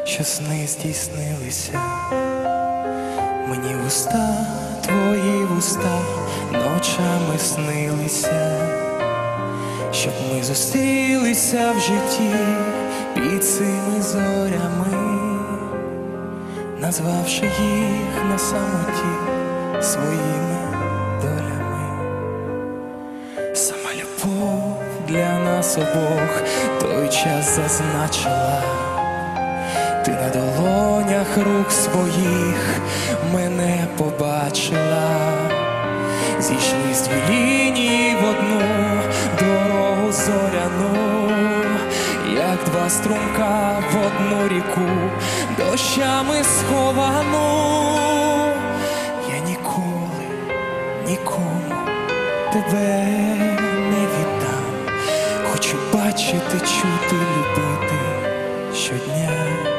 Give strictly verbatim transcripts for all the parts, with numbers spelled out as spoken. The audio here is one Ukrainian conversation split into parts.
що сни здійснилися. Мені вуста, твої вуста ночами снилися, щоб ми зустрілися в житті під цими зорями, назвавши їх на самоті своїми долями. Сама любов для нас обох той час зазначила. Ти на долонях рук своїх мене побачила. Зійшлись дві лінії в одну дорогу зоряну, як два струмка в одну ріку, дощами сховану. Я ніколи нікому тебе не віддам. Хочу бачити, чути, любити щодня.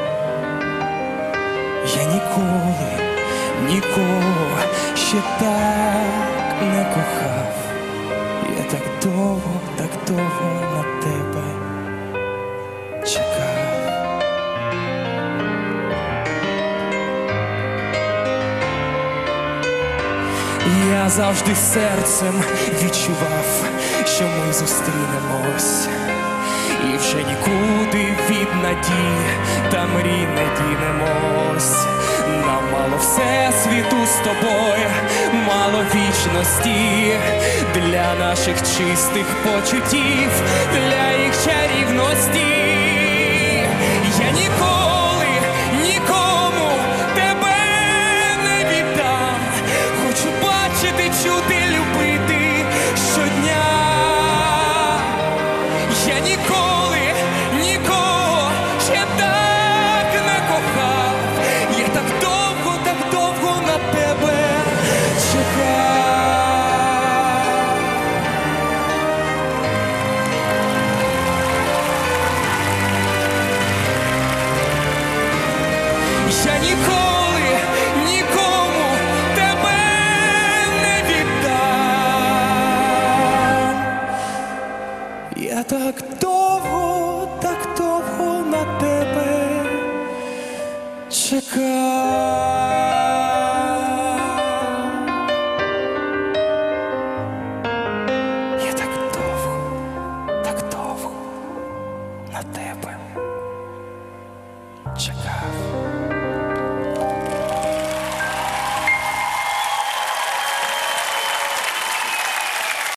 Я ніколи нікого ще так не кохав. Я так довго, так довго на тебе чекав. Я завжди серцем відчував, що ми зустрінемось, і вже нікуди від надій та мрій не дінемось. Нам мало всесвіту з тобою, мало вічності для наших чистих почуттів, для їх чарівності. Я ніколи нікому тебе не віддам. Хочу бачити, чути, любити щодня. Я ніколи нікого ще так не кохав. Я так довго, так довго на тебе чекав. Я ніколи нікому тебе не віддам. Я так довго, так довго на тебе чекав. Я так довго, так довго на тебе чекав.